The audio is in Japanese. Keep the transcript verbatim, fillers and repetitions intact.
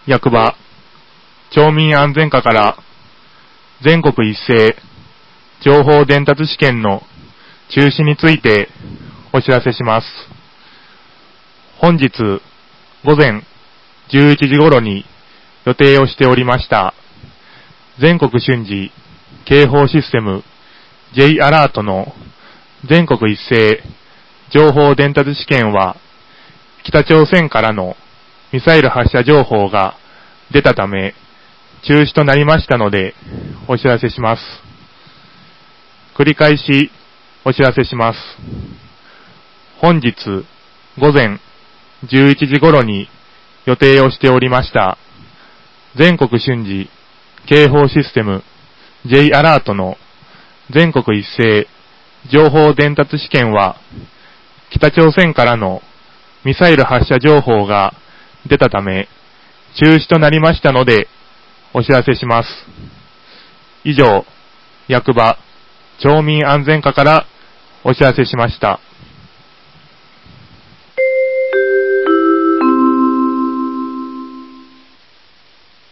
役場、町民安全課から全国一斉情報伝達試験の中止についてお知らせします。本日午前じゅういちじ頃に予定をしておりました全国瞬時警報システム J アラートの全国一斉情報伝達試験は北朝鮮からのミサイル発射情報が出たため中止となりましたのでお知らせします。繰り返しお知らせします。本日午前じゅういちじ頃に予定をしておりました全国瞬時警報システム J アラートの全国一斉情報伝達試験は北朝鮮からのミサイル発射情報が出たため中止となりましたのでお知らせします。以上、役場、町民安全課からお知らせしました。